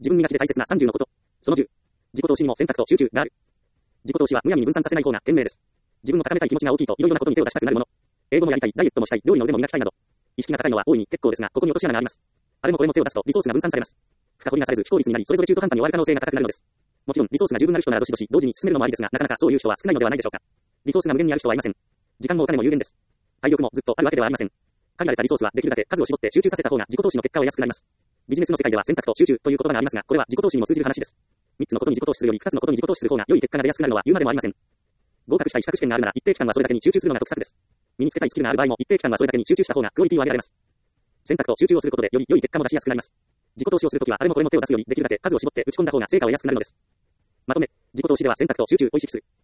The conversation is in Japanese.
自分磨きで大切な30のこと。その10。自己投資にも選択と集中がある。自己投資はむやみに分散させない方が賢明です。自分の高めたい気持ちが大きいといろいろなことに手を出したくなるもの。英語もやりたい、ダイエットもしたい、料理の腕も磨きたいなど。意識が高いのは大いに結構ですが、ここに落とし穴があります。あれもこれも手を出すとリソースが分散されます。深掘りがされず非効率になり、それぞれ中途半端に終わる可能性が高くなるのです。もちろん、リソースが十分なる人ならどしどし同時に進めるのもありですが、なかなかそういう人は少ないのではないでしょうか。リソースが無限にある人はいません。時間もお金も有限です。体力もずっとあるわけではありません。限られたリソースはできるだけ数を絞って集中させた方が自己投資の結果は安くなります。ビジネスの世界では選択と集中という言葉がありますが、これは自己投資にも通じる話です。3つのことに自己投資するより2つのことに自己投資する方が良い結果が出やすくなるのは言うまでもありません。合格したい資格試験があるなら一定期間はそれだけに集中するのが得策です。身につけたいスキルがある場合も一定期間はそれだけに集中した方がクオリティを上げられます。選択と集中をすることでより良い結果も出しやすくなります。自己投資をするときはあれもこれも手を出すよりできるだけ数を絞って打ち込んだ方が成果を得やすくなるのです。まとめ、自己投資では選択と集中を意識する。